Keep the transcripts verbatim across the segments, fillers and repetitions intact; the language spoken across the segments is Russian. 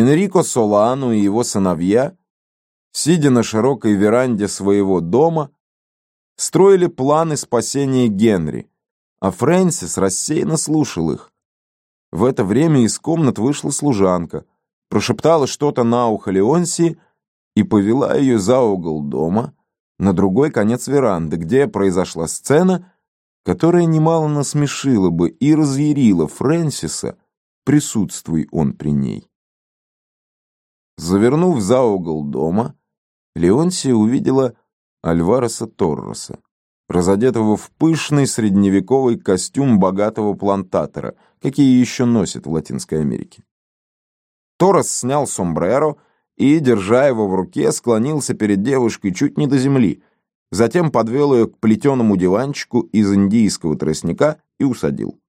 Энрико Солано и его сыновья, сидя на широкой веранде своего дома, строили планы спасения Генри, а Фрэнсис рассеянно слушал их. В это время из комнат вышла служанка, прошептала что-то на ухо Леонсии и повела ее за угол дома на другой конец веранды, где произошла сцена, которая немало насмешила бы и разъярила Фрэнсиса, присутствуй он при ней. Завернув за угол дома, Леонсия увидела Альвареса Торреса, разодетого в пышный средневековый костюм богатого плантатора, какие еще носят в Латинской Америке. Торрес снял сомбреро и, держа его в руке, склонился перед девушкой чуть не до земли, затем подвел ее к плетеному диванчику из индийского тростника и усадил.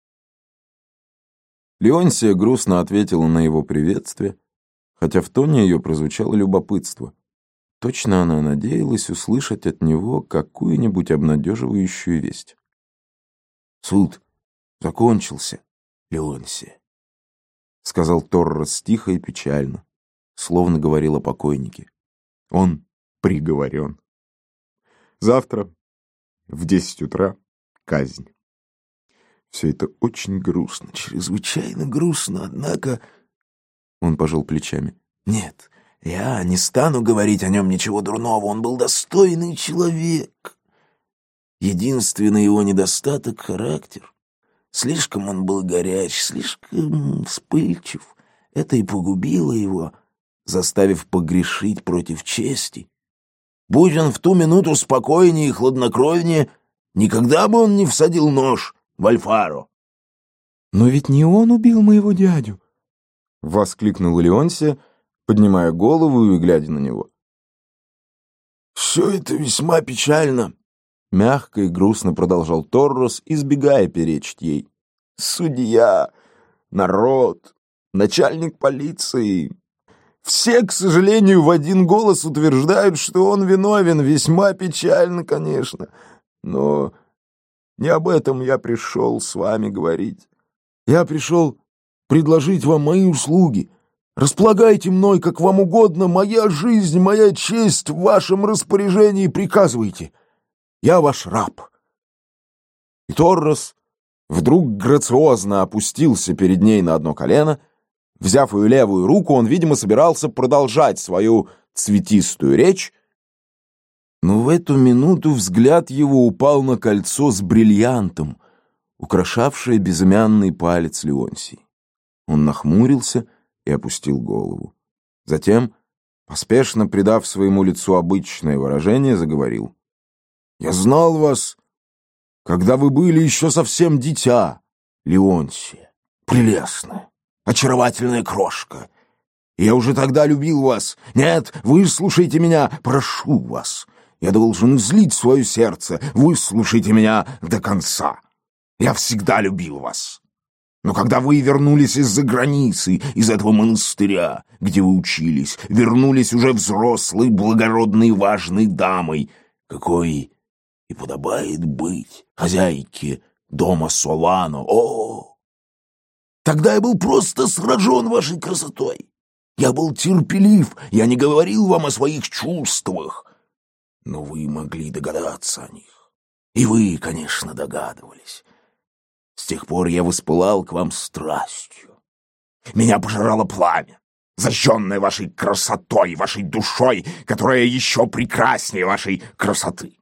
Леонсия грустно ответила на его приветствие, хотя в тоне ее прозвучало любопытство. Точно она надеялась услышать от него какую-нибудь обнадеживающую весть. «Суд закончился, Леонсия», — сказал Торрес тихо и печально, словно говорил о покойнике. «Он приговорен. Завтра в десять утра казнь. Все это очень грустно, чрезвычайно грустно, однако...» Он пожал плечами. «Нет, я не стану говорить о нем ничего дурного, он был достойный человек. Единственный его недостаток — характер. Слишком он был горяч, слишком вспыльчив. Это и погубило его, заставив погрешить против чести. Будь он в ту минуту спокойнее и хладнокровнее, никогда бы он не всадил нож в Альфаро». «Но ведь не он убил моего дядю!» — воскликнула Леонсия, поднимая голову и глядя на него. «Все это весьма печально», — мягко и грустно продолжал Торрес, избегая перечить ей. «Судья, народ, начальник полиции. Все, к сожалению, в один голос утверждают, что он виновен. Весьма печально, конечно. Но не об этом я пришел с вами говорить. Я пришел предложить вам мои услуги. Располагайте мной, как вам угодно. Моя жизнь, моя честь в вашем распоряжении. Приказывайте. Я ваш раб». И Торрес вдруг грациозно опустился перед ней на одно колено. Взяв ее левую руку, он, видимо, собирался продолжать свою цветистую речь, но в эту минуту взгляд его упал на кольцо с бриллиантом, украшавшее безымянный палец Леонсии. Он нахмурился и опустил голову. Затем, поспешно придав своему лицу обычное выражение, заговорил. «Я знал вас, когда вы были еще совсем дитя, Леонсия, прелестная, очаровательная крошка. И я уже тогда любил вас. Нет, выслушайте меня, прошу вас. Я должен излить свое сердце, выслушайте меня до конца. Я всегда любил вас. Но когда вы вернулись из-за границы, из этого монастыря, где вы учились, вернулись уже взрослой, благородной, важной дамой, какой и подобает быть хозяйке дома Солано. О! Тогда я был просто сражен вашей красотой. Я был терпелив, я не говорил вам о своих чувствах, но вы могли догадаться о них. И вы, конечно, догадывались. С тех пор я воспылал к вам страстью. Меня пожирало пламя, зажженное вашей красотой, вашей душой, которая еще прекраснее вашей красоты.